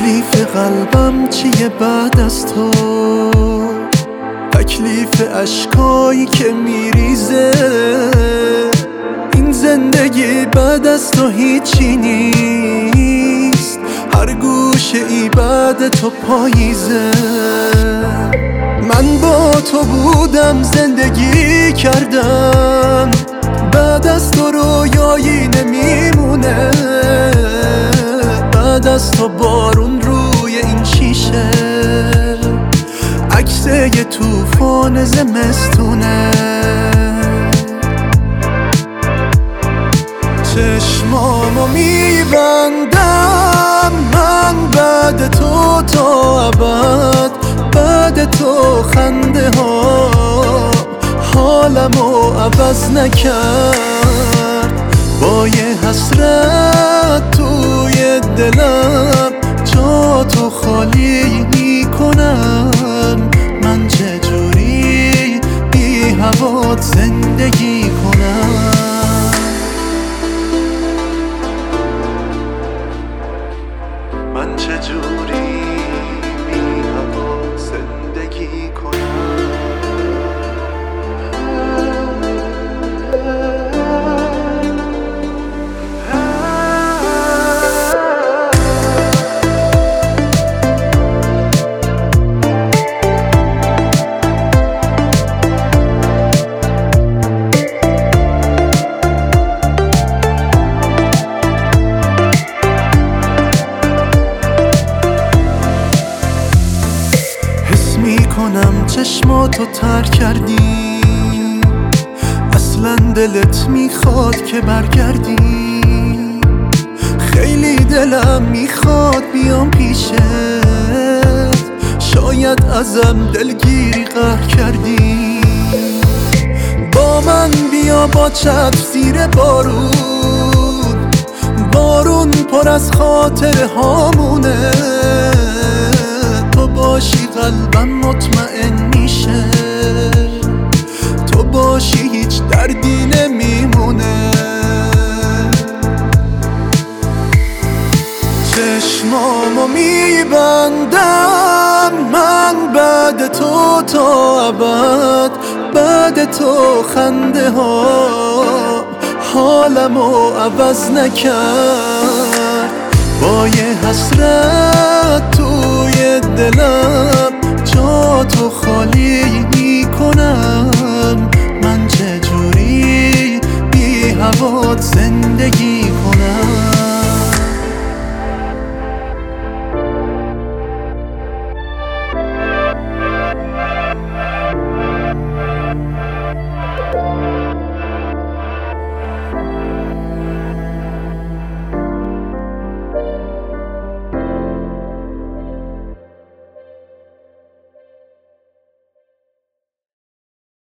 تکلیف قلبم چیه بعد از تو؟ تکلیف اشکایی که میریزه. این زندگی بعد از تو هیچی نیست، هر گوشه ای بعد تو پاییزه. من با تو بودم، زندگی کردم، بعد از تو رویایی نمیمونه. بعد از تو بارون روی این شیشه، عکس یه طوفان زمستونه. چشمامو میبندم من بعد تو تا ابد. بعد تو خنده ها حالمو عوض نکرد. با یه حسرت توی دلم جا تو خالی میکنم. من چجوری بی هوات زندگی کنم؟ من چجوری بی هوات زندگی کنم؟ میکنم چشماتو تر کردی، اصلا دلت میخواد که برگردی. خیلی دلم میخواد بیام پیشت، شاید ازم دلگیری قهر کردی. با من بیا با چتر زیر بارون، بارون پر از خاطره هامونه. تو باشی قلبم مطمئن میشه، تو باشی هیچ دردی نمیمونه. چشمامو میبندم من بعد تو تا ابد. بعد تو خنده ها حالمو عوض نکرد. با یه حسرت توی دلم جا تو خالی میکنم. من چجوری بی هوات زندگی